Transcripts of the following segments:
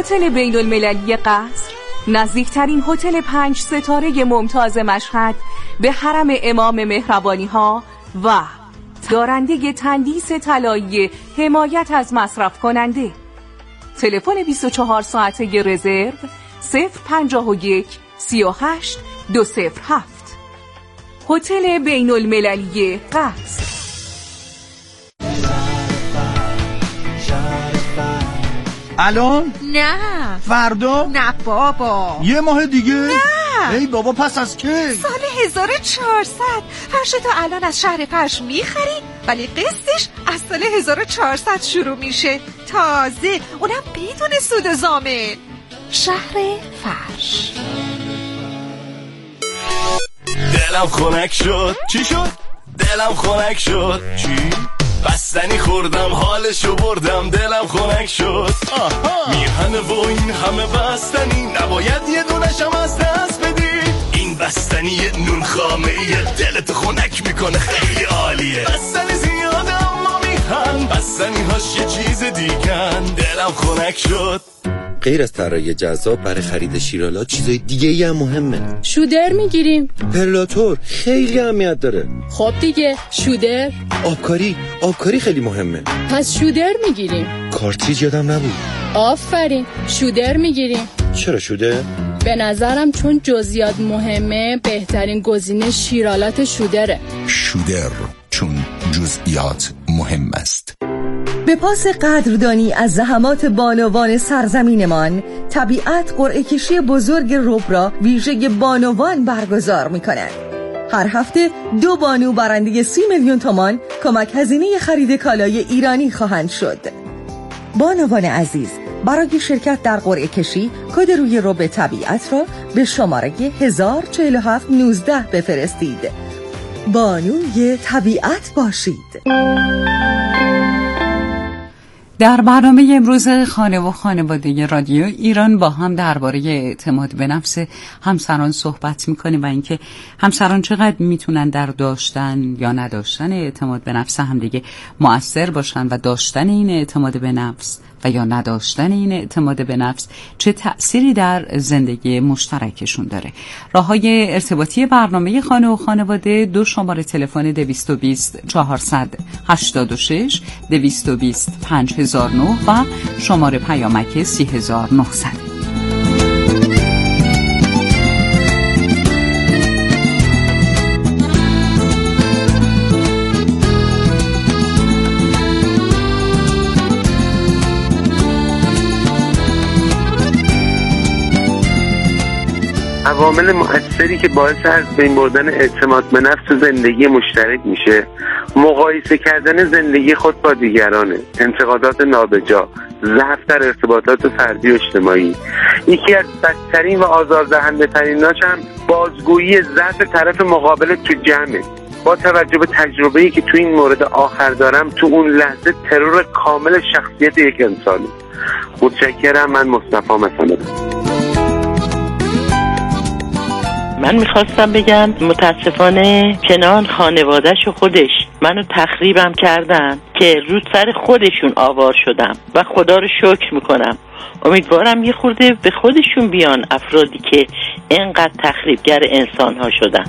هتل بین المللی قصر، نزدیکترین هتل 5 ستاره ممتاز مشهد به حرم امام مهربانی ها و دارنده تندیس طلایی حمایت از مصرف کننده. تلفن 24 ساعته رزرو 051 38 207. هتل بین المللی قصر. الان؟ نه. فردا؟ نه بابا. یه ماه دیگه؟ نه. ای بابا پس از کی؟ سال 1400. فرش تو الان از شهر فرش میخری ولی قسطش از سال 1400 شروع میشه، تازه اونم بدون سود و ضامن. شهر فرش. دلم خنک شد. چی شد؟ دلم خنک شد. چی؟ بستنی خوردم حالشو بردم، دلم خنک شد. میهنه و این همه بستنی، نباید یه دونشم از دست بدی. این بستنی نون خامه ایه، دلت خنک میکنه، خیلی عالیه. بستنی زیاده اما میهن، بستنی هاش یه چیز دیگن. دلم خنک شد. غیر از طراحی جذاب برای خرید شیرالات چیزای دیگه ای هم مهمه. شودر میگیریم. پرلاتور خیلی اهمیت داره. خب دیگه شودر. آبکاری خیلی مهمه. پس شودر میگیریم. کارتریج یادم نبود. آفرین، شودر میگیریم. چرا شودر؟ به نظرم چون جزئیات مهمه بهترین گزینه شیرالات شودره. شودر چون جزئیات مهم است. به پاس قدردانی از زحمات بانوان سرزمینمان، طبیعت قرعه کشی بزرگ رب را ویژه بانوان برگزار می‌کند. هر هفته 2 بانو برنده 30 میلیون تومان کمک هزینه خرید کالای ایرانی خواهند شد. بانوان عزیز، برای شرکت در قرعه کشی کد روی رب طبیعت را به شماره 104719 بفرستید. بانوی طبیعت باشید. در برنامه امروز خانه و خانواده رادیو ایران با هم درباره اعتماد به نفس همسران صحبت می‌کنیم و اینکه همسران چقدر میتونن در داشتن یا نداشتن اعتماد به نفس همدیگه مؤثر باشن و داشتن این اعتماد به نفس و یا نداشتن این اعتماد به نفس چه تأثیری در زندگی مشترکشون داره. راه‌های ارتباطی برنامه خانه و خانواده 2 شماره تلفن 220 486 220 5009 و شماره پیامک 3900. عوامل مؤثری که باعث از بین بردن اعتماد به نفس و زندگی مشترک میشه، مقایسه کردن زندگی خود با دیگرانه، انتقادات نابجا، ضعف در ارتباطات فردی و اجتماعی. یکی از بدترین و آزاردهنده تریناش هم بازگویی ضعف طرف مقابل تو جمعه. با توجه به تجربه‌ای که تو این مورد آخر دارم، تو اون لحظه ترور کامل شخصیت یک انسانه. متشکرم. من مصطفی مثلا. من میخواستم بگم متاسفانه کنان خانواده‌ش و خودش منو تخریبم کردن که رو سر خودشون آوار شدم و خدا رو شکر میکنم. امیدوارم یه خورده به خودشون بیان افرادی که اینقدر تخریبگر انسان‌ها شدن.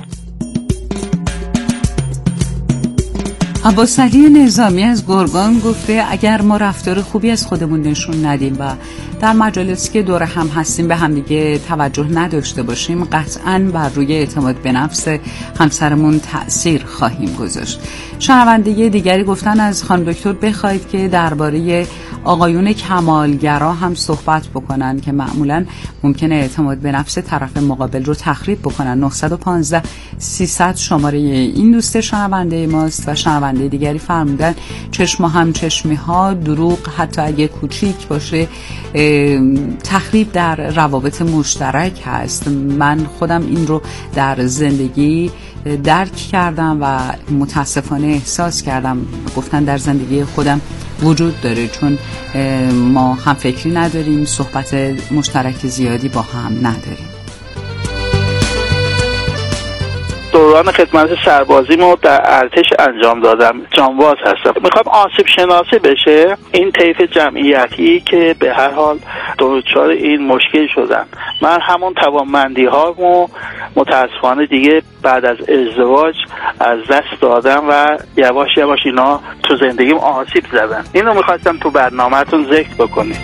عباس علی نظامی از گرگان گفته اگر ما رفتار خوبی از خودمون نشون ندیم و در مجالسی که دور هم هستیم به همدیگه توجه نداشته باشیم، قطعاً بر روی اعتماد به نفس همسرمون تأثیر خواهیم گذاشت. شنونده دیگری گفتن از خانم دکتر بخواید که درباره آقایون کمالگرا هم صحبت بکنن که معمولاً ممکنه اعتماد به نفس طرف مقابل رو تخریب بکنن. 915 300 شماره این دوست شنونده ماست. و شنونده دیگری فرمودن چشم و همچشمی ها، دروغ حتی اگه کوچیک باشه تخریب در روابط مشترک هست. من خودم این رو در زندگی درک کردم و متاسفانه احساس کردم. گفتن در زندگی خودم وجود داره، چون ما هم فکری نداریم، صحبت مشترک زیادی با هم نداریم. دوران خدمت سربازیمو در ارتش انجام دادم. جانباز هستم. میخوام آسیب شناسی بشه این طیف جمعیتی که به هر حال دچار این مشکل شدن. من همون توانمندی هامو متاسفانه دیگه بعد از ازدواج از دست دادم و یواش یواش اینا تو زندگیم آسیب زدن. اینو میخواستم تو برنامه‌تون ذکر بکنید.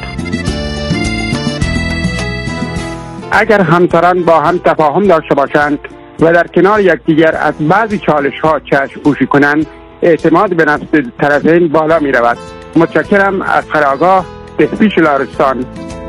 اگر همسران با هم تفاهم داشته باشند و در کنار یکدیگر از بعضی چالش‌ها چشم پوشی کنند، اعتماد به نفس طرفین بالا می رود. متشکرم. از خرآگاه بهپیش لارستان.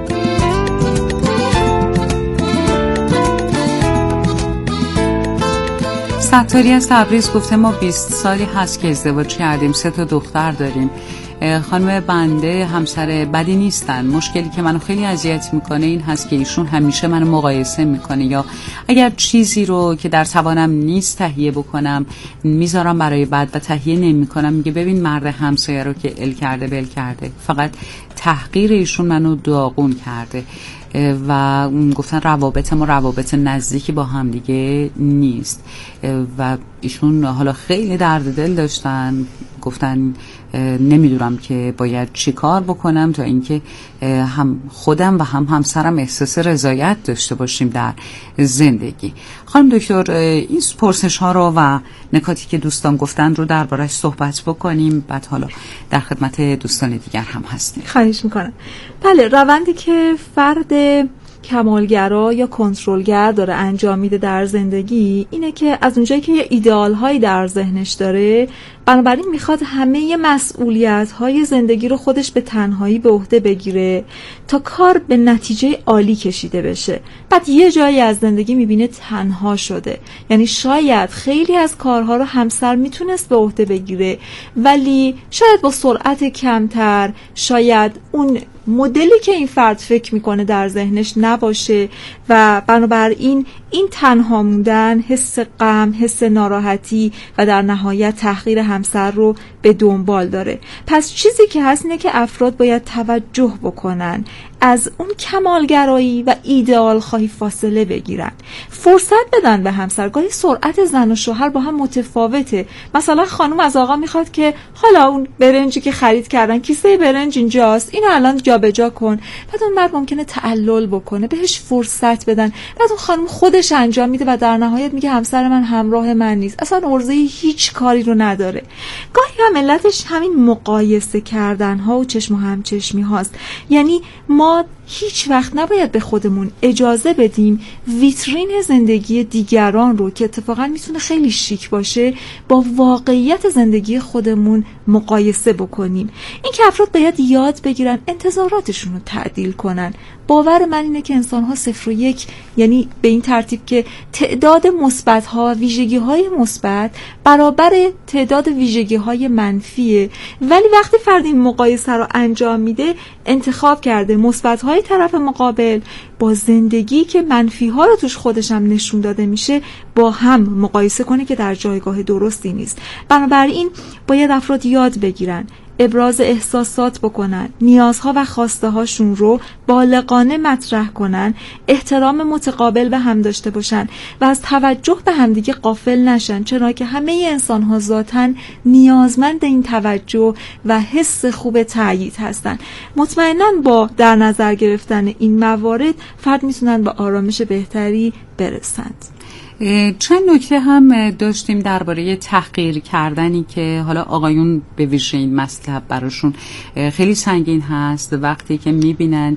ستاری از تبریز گفته ما 20 سالی هست که ازدواج کردیم، 3 تا دختر داریم. خانم بنده همسر بدی نیستن. مشکلی که منو خیلی اذیت میکنه این هست که ایشون همیشه منو مقایسه میکنه، یا اگر چیزی رو که در توانم نیست تهیه بکنم میذارم برای بعد و تهیه نمیکنم. میگه ببین مرد همسایه رو که ال کرده بل کرده. فقط تحقیر ایشون منو داغون کرده و گفتن روابط ما روابط نزدیکی با هم دیگه نیست و ایشون حالا خیلی درد دل داشتن. گفتن نمیدونم که باید چی کار بکنم تا اینکه هم خودم و هم همسرم احساس رضایت داشته باشیم در زندگی. خانم دکتر، این پرسش ها رو و نکاتی که دوستان گفتن رو درباره‌اش صحبت بکنیم، بعد حالا در خدمت دوستان دیگر هم هستیم. خواهش میکنم. بله، روندی که فرد کمالگرا یا کنترلگر داره انجام میده در زندگی اینه که از اونجایی که یه ایدئال هایی در ذهنش داره، بنابراین میخواد همه مسئولیت های زندگی رو خودش به تنهایی به عهده بگیره تا کار به نتیجه عالی کشیده بشه. بعد یه جایی از زندگی میبینه تنها شده، یعنی شاید خیلی از کارها رو همسر میتونست به عهده بگیره ولی شاید با سرعت کمتر، شاید اون مدلی که این فرد فکر میکنه در ذهنش نباشه و بنابراین این تنها موندن، حس غم، حس ناراحتی و در نهایت تحقیر همسر رو به دنبال داره. پس چیزی که هست اینه که افراد باید توجه بکنن، از اون کمالگرایی و ایدئال خواهی فاصله بگیرن، فرصت بدن به همسر. گاهی سرعت زن و شوهر با هم متفاوته. مثلا خانم از آقا میخواد که حالا اون برنجی که خرید کردن، کیسه برنج اینجاست، اینو الان جابجا کن. بعد اون مرد ممکنه تعلل بکنه، بهش فرصت بدن. بعد اون خانم خودش انجام میده و در نهایت میگه همسر من همراه من نیست، اصلا عرضه هیچ کاری رو نداره. گاهی هم علتش همین مقایسه کردن ها و چشم و همچشمی هاست. یعنی ما هیچ وقت نباید به خودمون اجازه بدیم ویترین زندگی دیگران رو که اتفاقا میتونه خیلی شیک باشه با واقعیت زندگی خودمون مقایسه بکنیم. این که افراد باید یاد بگیرن انتظاراتشون رو تعدیل کنن. باور من اینه که انسان‌ها 0 و 1، یعنی به این ترتیب که تعداد مثبت‌ها، ویژگی‌های مثبت برابر تعداد ویژگی‌های منفیه، ولی وقتی فرد این مقایسه رو انجام میده انتخاب کرده مثبت‌های طرف مقابل با زندگی که منفی‌ها رو توش خودش هم نشون داده میشه با هم مقایسه کنه که در جایگاه درستی نیست. بنابراین باید افراد یاد بگیرن ابراز احساسات بکنن، نیازها و خواسته هاشون رو بالغانه مطرح کنن، احترام متقابل به هم داشته باشن و از توجه به همدیگه غافل نشن، چرا که همه انسان ها ذاتاً نیازمند این توجه و حس خوب تأیید هستن. مطمئناً با در نظر گرفتن این موارد فرد میتونن به آرامش بهتری برسند. چند نکته هم داشتیم درباره تحقیر کردنی که حالا آقایون به ویژه این مطلب براشون خیلی سنگین هست. وقتی که میبینن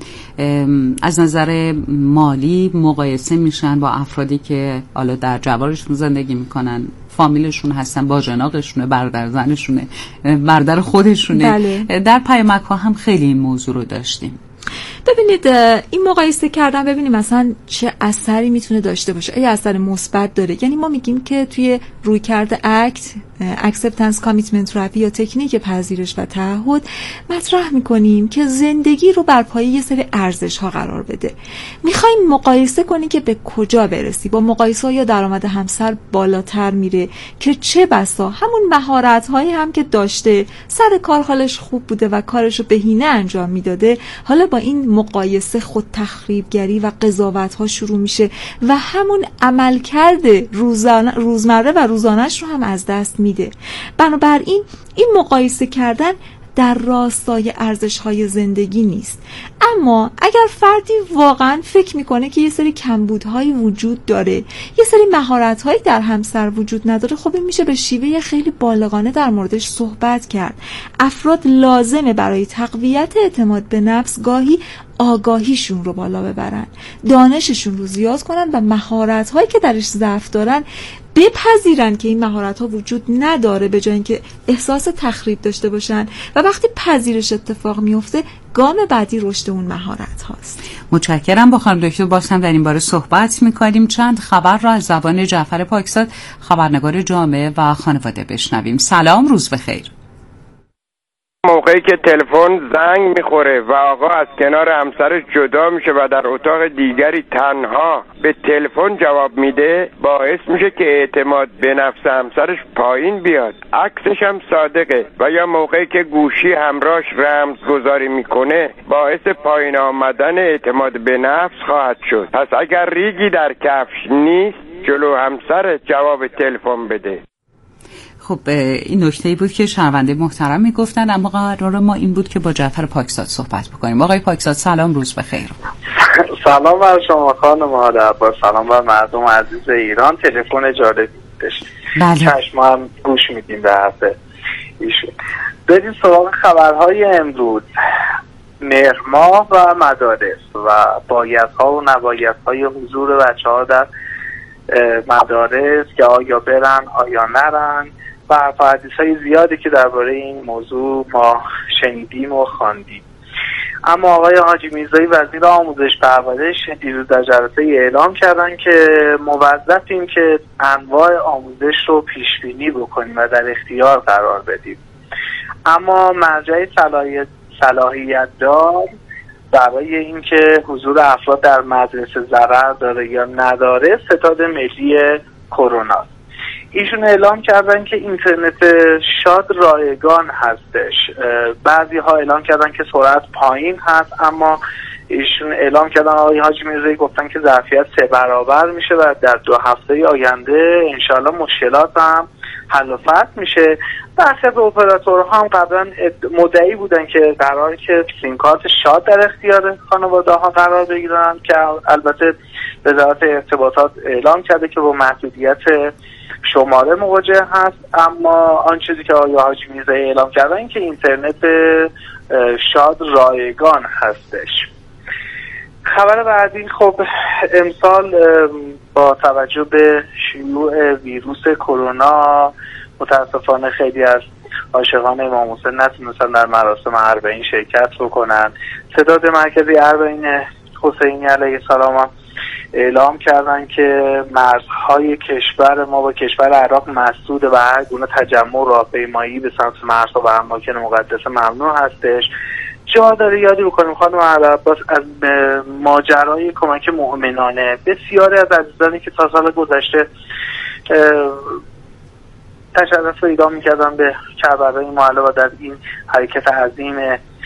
از نظر مالی مقایسه میشن با افرادی که حالا در جوارشون زندگی میکنن، فامیلشون هستن، باجناقشونه، برادر زنشونه، برادر خودشونه. بله. در پیامک‌ها هم خیلی این موضوع رو داشتیم. ببینید این مقایسه کردن، ببینید مثلا چه اثری میتونه داشته باشه. آیا اثر مثبت داره؟ یعنی ما میگیم که توی رویکرد acceptance commitment therapy یا تکنیک پذیرش و تعهد مطرح میکنیم که زندگی رو بر پایه یه سری ارزش ها قرار بده. میخوایم مقایسه کنی که به کجا برسی. با مقایسه یا درآمد همسر بالاتر میره که چه بسا همون مهارت هایی هم که داشته، سر کار حالش خوب بوده و کارش رو بهینه انجام میداده، حالا با این مقایسه، خود تخریبگری و قضاوت ها شروع میشه و همون عملکرد روزمره و روزانش رو هم از دست میده. بنابراین این مقایسه کردن در راستای ارزش‌های زندگی نیست. اما اگر فردی واقعا فکر میکنه که یه سری کمبودهایی وجود داره، یه سری مهارت‌هایی در همسر وجود نداره، خب این میشه به شیوه خیلی بالغانه در موردش صحبت کرد. افراد لازمه برای تقویت اعتماد به نفس گاهی آگاهیشون رو بالا ببرن، دانششون رو زیاد کنن و مهارت‌هایی که درش ضعف دارن بپذیرن که این مهارت‌ها وجود نداره، به جای اینکه احساس تخریب داشته باشن. و وقتی پذیرش اتفاق میفته، گام بعدی رشد اون مهارت هاست. متشکرم. با خانم دکتر باز هم در این باره صحبت می‌کنیم. چند خبر را از زبان جعفر پاکزاد، خبرنگار جامعه و خانواده بشنویم. سلام، روز بخیر. موقعی که تلفن زنگ میخوره و آقا از کنار همسرش جدا میشه و در اتاق دیگری تنها به تلفن جواب میده، باعث میشه که اعتماد به نفس همسرش پایین بیاد. عکسش هم صادقه. و یا موقعی که گوشی همراهش رمز گذاری میکنه، باعث پایین آمدن اعتماد به نفس خواهد شد. پس اگر ریگی در کفش نیست، جلو همسر جواب تلفن بده. خب این نکته‌ای بود که شنونده محترم میگفتن، اما قرار ما این بود که با جعفر پاکزاد صحبت بکنیم. آقای پاکزاد سلام، روز بخیر. سلام بر شما خانم هاده عباس، سلام بر مردم عزیز ایران. تلفن جالبی داشت. چشم هم گوش میدیم به حرف ایشون. بریم سراغ خبرهای امروز. مهر ماه و مدارس و بایدها و نبایدهای حضور بچه‌ها در مدارس که آیا برن آیا نرن و حدیث‌های زیادی که درباره این موضوع ما شنیدیم و خواندیم. اما آقای حاجی میرزایی وزیر آموزش پرورش دیروز در جلسه اعلام کردن که موظفیم که انواع آموزش رو پیش بینی بکنیم و در اختیار قرار بدیم. اما مرجع صلاحیت دار برای اینکه حضور افراد در مدرسه ضرر داره یا نداره ستاد ملی کرونا. ایشون اعلام کردن که اینترنت شاد رایگان هستش. بعضی ها اعلام کردن که سرعت پایین هست، اما ایشون اعلام کردن، آقای حاجی میرزایی گفتن که ظرفیت 3 برابر میشه و در 2 هفته آینده انشالله مشکلات هم حل و فصل میشه. برخی از اپراتورها هم قبلا مدعی بودن که قراره که سیم کارت شاد در اختیار خانواده ها قرار بگیرن، که البته وزارت ارتباطات اعلام کرده که با محدودیت شماره مواجه هست. اما آن چیزی که آقای حاجی میرزایی اعلام کردن این که اینترنت شاد رایگان هستش. خبر بعدی، خب امسال با توجه به شیوع ویروس کرونا متاسفانه خیلی از عاشقان امام حسین نتونستن در مراسم اربعین شرکت بکنن. ستاد مرکزی اربعین حسینی علیه السلام اعلام کردن که مرزهای کشور ما با کشور عراق مسدود و هر گونه تجمع راهپیمایی به سمت مرزها و اماکن مقدسه ممنوع هستش. جا داره یادی بکنیم خانم عباس از ماجرای کمک مؤمنانه. بسیاری از عزیزانی که تا سال گذشته تشرف پیدا می‌کردن به کربلای معلی و در این حرکت عظیم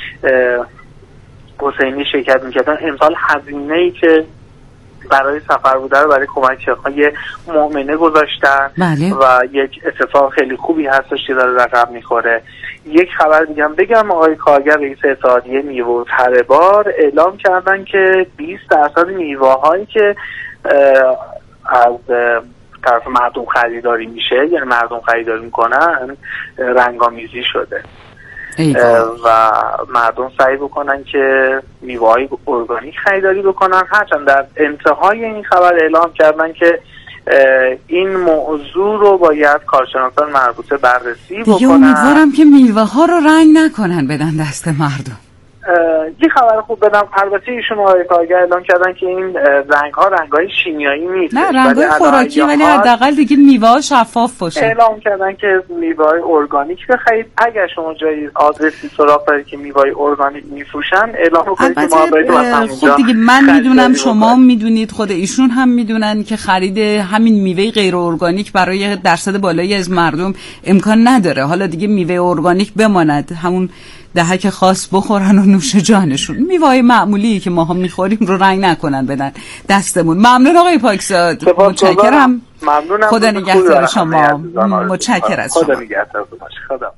حسینی شرکت می‌کردن، امسال هزینه‌ای که برای سفر بوده رو برای کمک‌های مؤمنه گذاشتن. بله. و یک اتفاق خیلی خوبی هستش که داره رقم می‌خوره. یک خبر دیگه هم بگم، آقای کارگر رئیس اتحادیه میوه و تره‌بار اعلام کردن که 20% میوه‌هایی که از طرف مردم خریداری میشه، یعنی مردم خریداری میکنن، رنگامیزی شده و مردم سعی بکنن که میوه‌های ارگانیک خریداری بکنن. هرچند در انتهای این خبر اعلام کردن که این موضوع رو باید کارشناسان مربوطه بررسی بکنن. دیگه امیدوارم که میوه ها رو رنگ نکنن بدن دست مردم. یه خبر خوب بدم، البته ایشون آقای کارگر اعلام کردن که این رنگ‌های شیمیایی نیست، نه رنگ‌های خوراکی، ولی حداقل دیگه میوه‌ها شفاف باشه. اعلام کردن که میوه‌های ارگانیک بخرید. اگر شما جایی آدرسی سراغ دارید که میوه‌های ارگانیک میفروشن، اعلام کنید که ما باید خب دیگه من میدونم، شما میدونید، خود ایشون هم میدونن که خرید همین میوه غیر ارگانیک برای درصد بالایی از مردم امکان نداره. حالا دیگه میوه ارگانیک بماند، همون دهک خاص بخورن و نوش جانشون. میوه‌های معمولی که ما هم میخوریم رو رنگ نکنن بدن دستمون. ممنون آقای پاکزاد، متشکرم. ممنونم. خدا نگهدار شما. متشکرم از شما. خدا نگهدار خدا.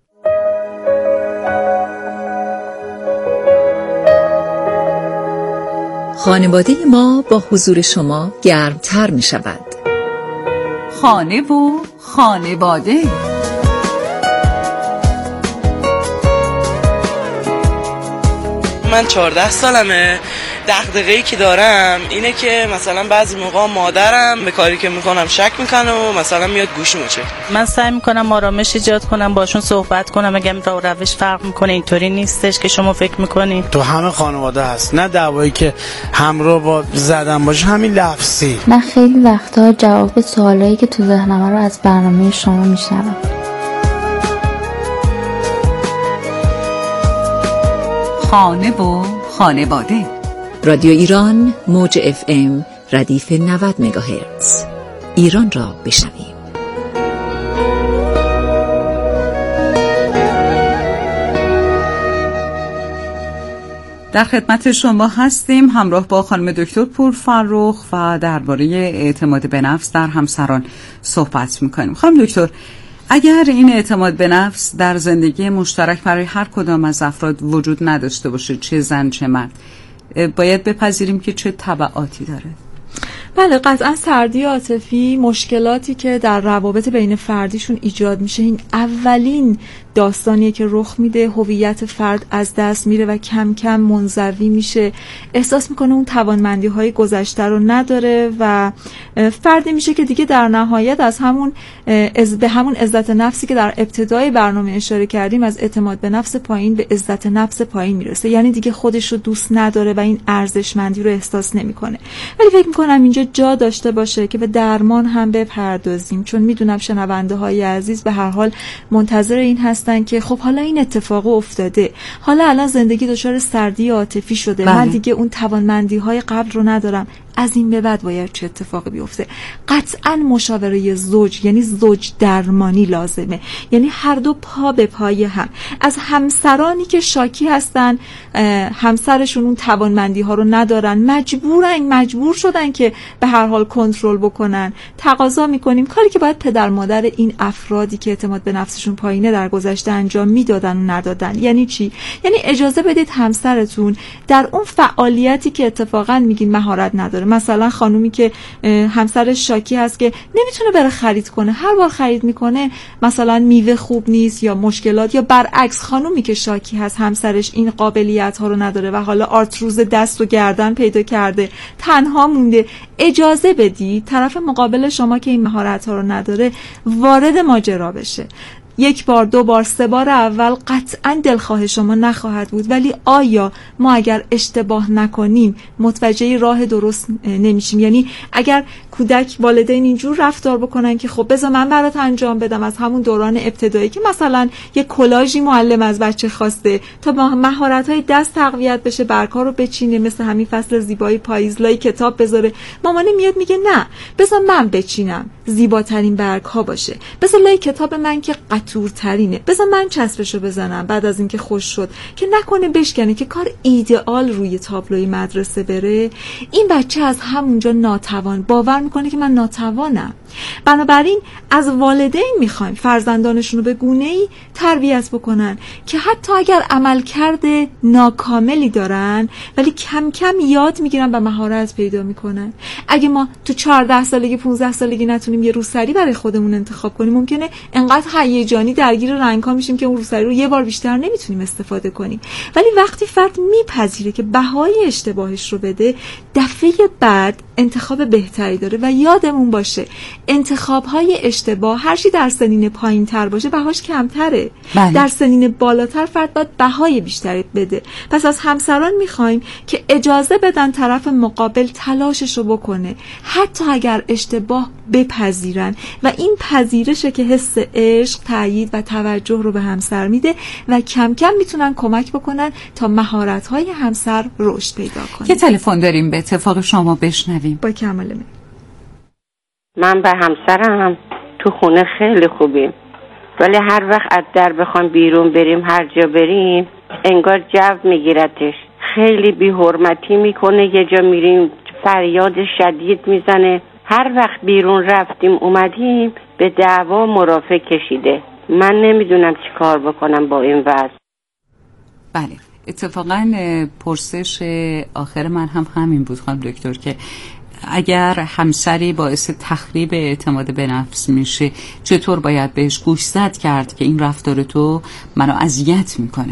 خانواده ما با حضور شما گرمتر می شود. خانه و خانواده. من 14 سالمه. دغدغه‌ای که دارم اینه که مثلا بعضی موقع مادرم به کاری که میکنم شک میکنه و مثلا میاد گوشی میشه. من سعی میکنم آرامش ایجاد کنم، باشون صحبت کنم، بگم روش فرق میکنه، اینطوری نیستش که شما فکر میکنین. تو همه خانواده هست، نه دعوایی که همراه با زدن باشه، همین لفظی. من خیلی وقتا جواب سوالایی که تو ذهنم رو از برنامه شما میشنوم. خانه و خانواده. رادیو ایران موج FM ردیف 90 مگاهرتز. ایران را بشنویم. در خدمت شما هستیم همراه با خانم دکتر پورفرخ و درباره اعتماد به نفس در همسران صحبت میکنیم. خانم دکتر، اگر این اعتماد به نفس در زندگی مشترک برای هر کدام از افراد وجود نداشته باشه، چه زن چه مرد، باید بپذیریم که چه تبعاتی داره؟ بله، قطعا سردی عاطفی، مشکلاتی که در روابط بین فردیشون ایجاد میشه، این اولین داستانیه که رخ میده. هویت فرد از دست میره و کم کم منزوی میشه، احساس میکنه اون توانمندی های گذشته رو نداره و فردی میشه که دیگه در نهایت از به همون عزت نفسی که در ابتدای برنامه اشاره کردیم، از اعتماد به نفس پایین به عزت نفس پایین میرسه. یعنی دیگه خودش رو دوست نداره و این ارزشمندی رو احساس نمیکنه. ولی فکر میکنم اینجا جا داشته باشه که به درمان هم بپردازیم، چون میدونم شنونده های عزیز به هر حال منتظر این هستن که خب حالا این اتفاق افتاده، حالا الان زندگی دچار سردی عاطفی شده، من دیگه اون توانمندی های قبل رو ندارم، از این به بعد باید چه اتفاقی بیفته؟ قطعا مشاوره زوج، یعنی زوج درمانی لازمه، یعنی هر دو پا به پای هم. از همسرانی که شاکی هستن همسرشون اون توانمندی ها رو ندارن، مجبور شدن که به هر حال کنترل بکنن، تقاضا میکنیم کاری که باید پدر مادر این افرادی که اعتماد به نفسشون پایینه در گذشته انجام میدادن و ندادن. یعنی چی؟ یعنی اجازه بدید همسرتون در اون فعالیتی که اتفاقا میگین مهارت نداره، مثلا خانومی که همسرش شاکی هست که نمیتونه بره خرید کنه، هر بار خرید میکنه مثلا میوه خوب نیست یا مشکلات، یا برعکس خانومی که شاکی هست همسرش این قابلیت ها رو نداره و حالا آرتروز دست و گردن پیدا کرده، تنها مونده، اجازه بدی طرف مقابل شما که این مهارت ها رو نداره وارد ماجرا بشه. یک بار، دو بار، سه بار اول قطعا دلخواه شما نخواهد بود، ولی آیا ما اگر اشتباه نکنیم متوجه راه درست نمیشیم؟ یعنی اگر کودک، والدین اینجور رفتار بکنن که خب بذار من برات انجام بدم از همون دوران ابتدایی که مثلا یک کلاژی معلم از بچه خواسته تا مهارت‌های دست تقویت بشه، برگ‌ها رو بچینه، مثل همین فصل زیبایی پاییز لای کتاب بذاره، مامانه میاد میگه نه بذار من بچینم، زیباترین برگ‌ها باشه، بذار لای کتاب من که قطورترینه، بذار من چسبشو بزنم بعد از اینکه خوش شد، که نکنه بشکنه که کار ایدئال روی تابلوی مدرسه بره. این بچه از همونجا ناتوان باور میکنه که من ناتوانم. بنابراین از والدین میخوایم فرزندانشون رو به گونه‌ای تربیت بکنن که حتی اگر عملکرد ناکاملی دارن ولی کم کم یاد میگیرن و مهارت پیدا میکنن. اگه ما تو 14 سالگی 15 سالگی نتونیم یه روسری برای خودمون انتخاب کنیم، ممکنه انقدر هیجانی درگیر رنگ‌ها میشیم که اون روسری رو یه بار بیشتر نمیتونیم استفاده کنیم. ولی وقتی فرد میپذیره که بهای اشتباهش رو بده، دفعه بعد انتخاب بهتری داره. و یادمون باشه انتخاب‌های اشتباه هر چی در سنین پایین‌تر باشه بهاش کمتره. در سنین بالاتر فرد باید بهای بیشتری بده. پس از همسران می‌خوایم که اجازه بدن طرف مقابل تلاشش رو بکنه، حتی اگر اشتباه بپذیرن، و این پذیرشه که حس عشق، تأیید و توجه رو به همسر میده و کم کم میتونن کمک بکنن تا مهارت‌های همسر رشد پیدا کنه. یه تلفن داریم به اتفاق شما بشنویم. با کمال من به همسرم تو خونه خیلی خوبیم، ولی هر وقت از در بخوام بیرون بریم، هر جا بریم انگار جو میگیرتش، خیلی بی حرمتی میکنه. یه جا میریم فریاد شدید میزنه. هر وقت بیرون رفتیم اومدیم به دعوا مرافع کشیده. من نمیدونم چی کار بکنم با این وضع. بله، اتفاقا پرسش آخر من هم همین بود خانم دکتر که اگر همسری باعث تخریب اعتماد به نفس میشه چطور باید بهش گوشزد کرد که این رفتار تو منو اذیت میکنه؟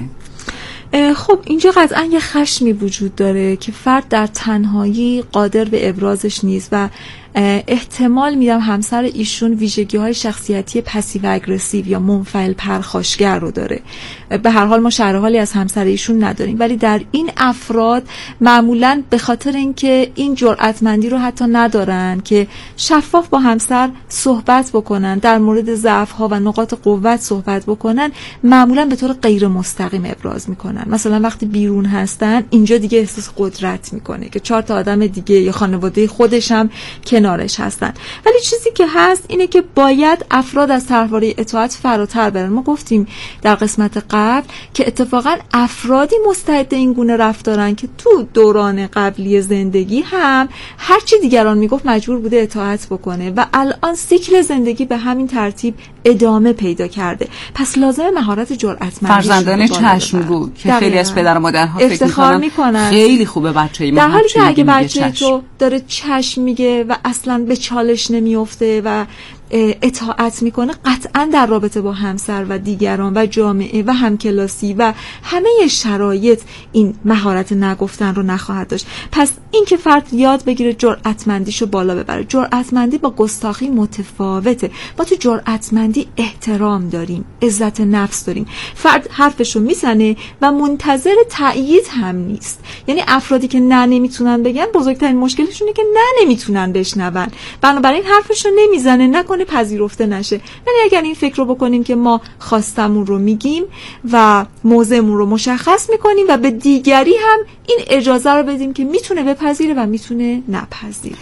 خب اینجا قطعا یه خشمی وجود داره که فرد در تنهایی قادر به ابرازش نیست و احتمال میدم همسر ایشون ویژگی‌های شخصیتی پسیو اگریسیو یا منفعل پرخاشگر رو داره. به هر حال ما شرح حالی از همسر ایشون نداریم، ولی در این افراد معمولاً به خاطر اینکه این جرأتمندی رو حتی ندارن که شفاف با همسر صحبت بکنن، در مورد ضعف‌ها و نقاط قوت صحبت بکنن، معمولاً به طور غیر مستقیم ابراز میکنن. مثلا وقتی بیرون هستن اینجا دیگه احساس قدرت میکنه که 4 تا آدم دیگه یا خانواده خودش هم کنارش هستن. ولی چیزی که هست اینه که باید افراد از طرحواره اطاعت فراتر برن. ما گفتیم در قسمت قبل که اتفاقا افرادی مستعد این گونه رفتارن که تو دوران قبلی زندگی هم هر چی دیگران میگفت مجبور بوده اطاعت بکنه و الان سیکل زندگی به همین ترتیب ادامه پیدا کرده. پس لازم مهارت جرأتمندی فرزندان چشمگو که خیلی از پدر و مادرها فکر میکنن خیلی خوبه بچه‌ای ما، در حالی که اگه بچه تو داره چشم میگه و اصلا به چالش نمیفته و اطاعت میکنه، قطعا در رابطه با همسر و دیگران و جامعه و همکلاسی و همه شرایط این مهارت نگفتن رو نخواهد داشت. پس این که فرد یاد بگیره جرأتمندیشو بالا ببره. جرأتمندی با گستاخی متفاوته. ما تو جرأتمندی احترام داریم، عزت نفس داریم. فرد حرفشو میزنه و منتظر تأیید هم نیست. یعنی افرادی که نه نمیتونن بگن، بزرگترین مشکلشونه که نه نمیتونن بشنون، بنابراین حرفشو نمیزنه، نکنه پذیرفته نشه. یعنی اگر این فکر رو بکنیم که ما خواستمون رو میگیم و موضعمون رو مشخص میکنیم و به دیگری هم این اجازه رو بدیم که میتونه بپذیره و میتونه نپذیره.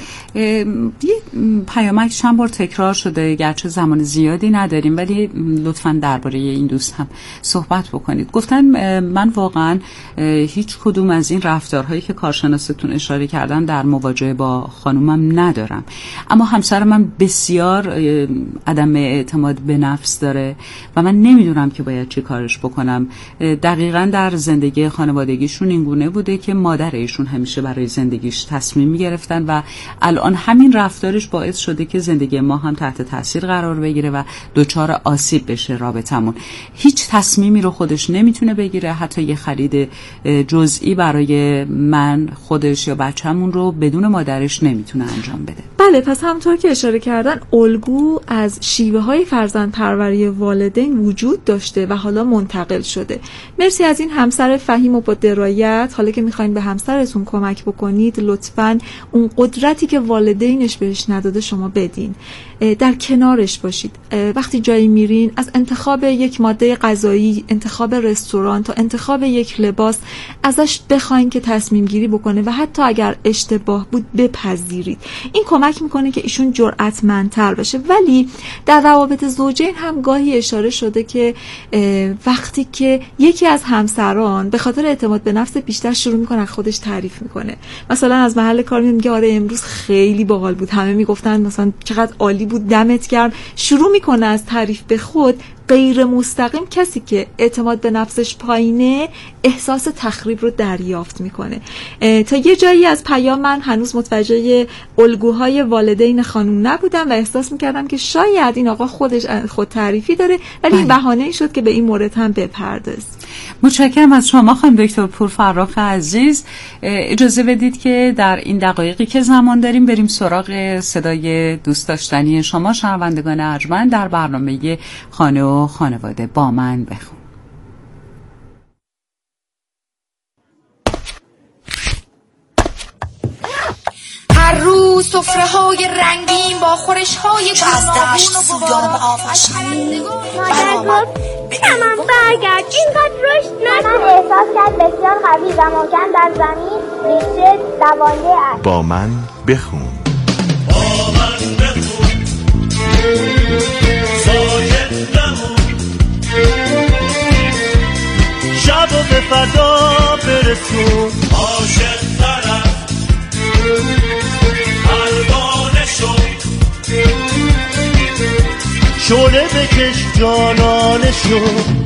یه پیامک چند بار تکرار شده، گرچه زمان زیادی نداریم، ولی لطفاً درباره این دوست هم صحبت بکنید. گفتن من واقعاً هیچ کدوم از این رفتارهایی که کارشناستون اشاره کردن در مواجهه با خانومم ندارم، اما همسرم من بسیار عدم اعتماد به نفس داره و من نمیدونم که باید چی کارش بکنم. دقیقاً در زندگی خانوادگیشون این گونه بوده که مادر ایشون همیشه برای زندگیش تصمیم میگرفتن و الان همین رفتارش باعث شده که زندگی ما هم تحت تاثیر قرار بگیره و دچار آسیب بشه رابطمون. هیچ تصمیمی رو خودش نمیتونه بگیره، حتی یه خرید جزئی برای من، خودش یا بچه‌مون رو بدون مادرش نمیتونه انجام بده. بله، پس همونطور که اشاره کردن الگو از شیوه های فرزند پروری والدین وجود داشته و حالا منتقل شده. مرسی از این همسر فهیم و با درایت. حالا که میخواین به همسرتون کمک بکنید، لطفاً اون قدرتی که والدینش بهش نداده شما بدین، در کنارش باشید. وقتی جایی میرین، از انتخاب یک ماده غذایی، انتخاب رستوران تا انتخاب یک لباس، ازش بخواین که تصمیم گیری بکنه و حتی اگر اشتباه بود بپذیرید. این کمک میکنه که ایشون جرأتمندتر بشه. ولی در روابط زوجین هم گاهی اشاره شده که وقتی که یکی از همسران به خاطر اعتماد به نفس بیشتر شروع میکنه خودش تعریف میکنه، مثلا از محل کار میگه آره امروز خیلی باحال بود، همه میگفتن مثلا چقدر عالی بود، دمت گرم، شروع میکنه از تعریف به خود، غیر مستقیم کسی که اعتماد به نفسش پایینه احساس تخریب رو دریافت میکنه. تا یه جایی از پیام من هنوز متوجه الگوهای والدین خانوم نبودم و احساس میکردم که شاید این آقا خودش خود تعریفی داره، ولی این بهانه‌ای شد که به این مورد هم بپردازیم. متشکرم از شما خانم دکتر پورفراخ عزیز. اجازه بدید که در این دقایقی که زمان داریم بریم سراغ صدای دوست داشتنی شما شنوندگان ارجمند در برنامه خانه و خانواده. با من بخون. هر روز سفره‌های رنگین با خورش‌های گوناگون و گوارا. مادر گفت بیامم برگرد، اینقدر رشد نکن. احساس کرد بسیار قوی و محکم در زمین ریشه دوانده است. با من بخون. با من بخون، ساکت نمون، فدا برسون. عاشق طرف پروانه شو، شعله بکش جانانه شو.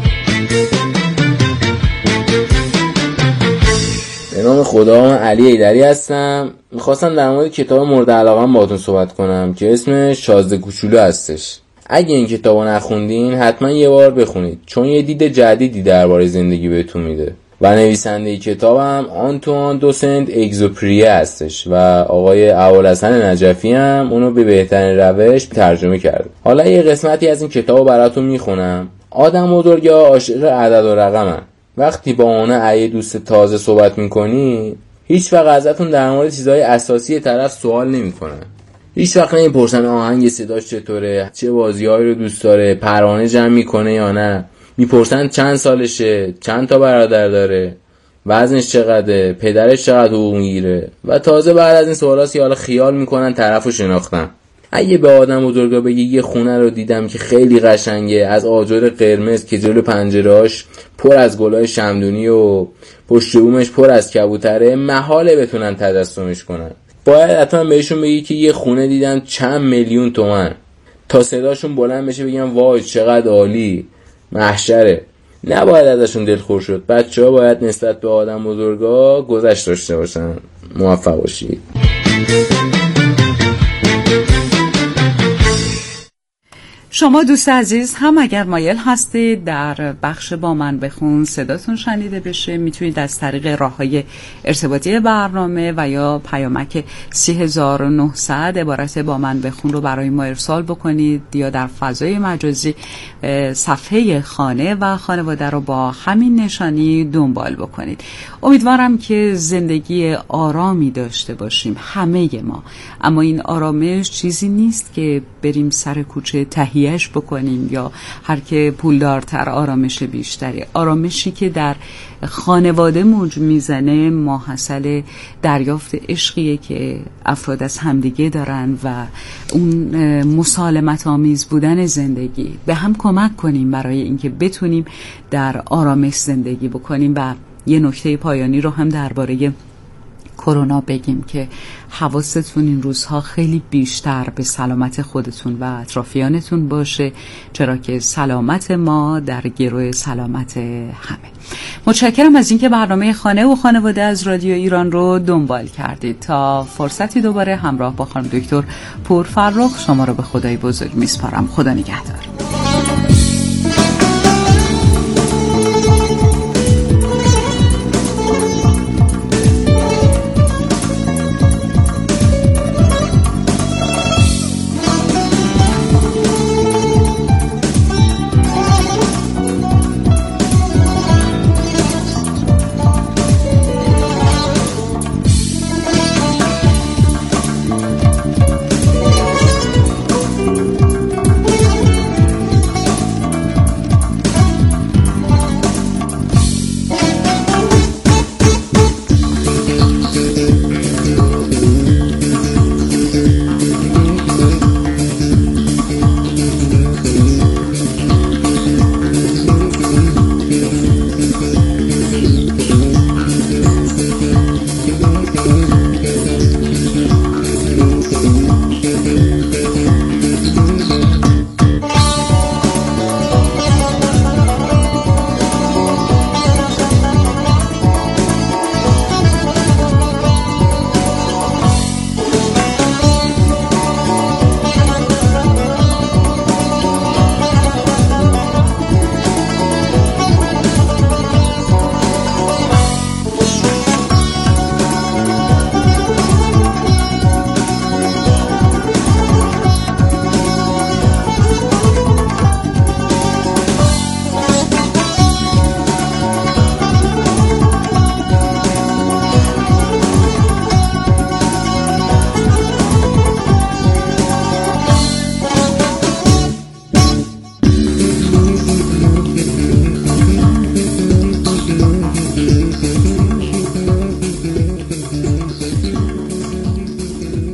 به نام خدا، من علی ایدری هستم. میخواستم در مورد کتاب مورد علاقه‌ام باهاتون صحبت کنم که اسمش شازده کوچولو هستش. اگه این کتابو نخوندین حتما یه بار بخونید، چون یه دید جدیدی درباره زندگی بهتون میده. و نویسنده کتابم آنتوان دو سنت اگزوپریه هستش و آقای ابوالحسن نجفی هم اونو به بهترین روش ترجمه کرده. حالا یه قسمتی از این کتابو براتون میخونم. آدم بزرگا عاشق عدد و رقمن. وقتی با اون یه دوست تازه صحبت میکنی، هیچ وقت ازتون در مورد چیزهای اساسی طرف سوال نمیکنن. هیچ وقت نمیپرسن آهنگ صداش چطوره، چه بازیایی رو دوست داره، پروانه جمع میکنه یا نه. میپرسن چند سالشه، چند تا برادر داره، وزنش چقدره، پدرش چقدر حقوق میگیره و تازه بعد از این سوالاتی حالا خیال میکنن طرفو شناختن. اگه به آدم بزرگا بگی یه خونه رو دیدم که خیلی قشنگه، از آجر قرمز که جلو پنجرهاش پر از گلای شمدونی و پشت بومش پر از کبوتره، محاله بتونن تجسمش کنن. باید حتما بهشون بگی که یه خونه دیدم چند میلیون تومن تا صداشون بلند بشه بگم وای چقدر عالی، محشره. نباید ازشون دلخور شد. بچه‌ها باید نسبت به آدم بزرگا گذشت داشته باشن. موفق باشید. شما دوست عزیز هم اگر مایل هستید در بخش با من بخون صداتون شنیده بشه، میتونید از طریق راههای ارتباطی برنامه و یا پیامک 3900 عبارت با من بخون رو برای ما ارسال بکنید یا در فضای مجازی صفحه خانه و خانواده رو با همین نشانی دنبال بکنید. امیدوارم که زندگی آرامی داشته باشیم همه ما، اما این آرامش چیزی نیست که بریم سر کوچه تهیهش بکنیم یا هر که پولدارتر آرامش بیشتری. آرامشی که در خانواده موج میزنه ماحصل دریافت عشقیه که افراد از همدیگه دارن و اون مسالمت آمیز بودن زندگی. به هم کمک کنیم برای اینکه بتونیم در آرامش زندگی بکنیم. و یه نکته پایانی رو هم درباره کرونا بگیم که حواستون این روزها خیلی بیشتر به سلامت خودتون و اطرافیانتون باشه، چرا که سلامت ما در گروه سلامت همه. متشکرم از اینکه برنامه خانه و خانواده از رادیو ایران رو دنبال کردید. تا فرصتی دوباره همراه با خانم دکتر پورفرخ شما رو به خدای بزرگ میسپارم. خدا نگهدار.